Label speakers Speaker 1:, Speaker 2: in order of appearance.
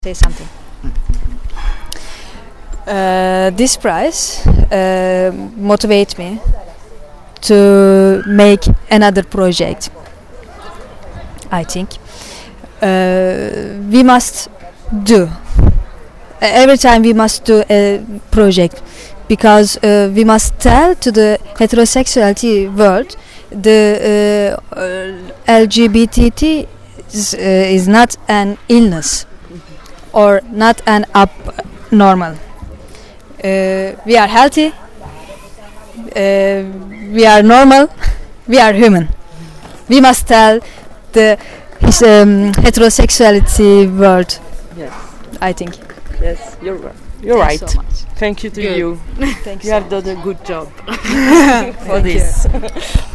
Speaker 1: say something. This prize motivate me to make another project. I think we must do every time we must do a project because we must tell to the heterosexuality world the LGBT is not an illness or not an abnormal. We are healthy. We are normal. We are human. We must tell the heterosexuality world.
Speaker 2: Yes.
Speaker 1: I think.
Speaker 2: Yes, you're right. You're right.
Speaker 1: Thanks so much.
Speaker 2: Thank you to
Speaker 1: Good.
Speaker 2: you.
Speaker 1: Thanks
Speaker 2: You
Speaker 1: so
Speaker 2: have done a good job for
Speaker 1: Thank
Speaker 2: this.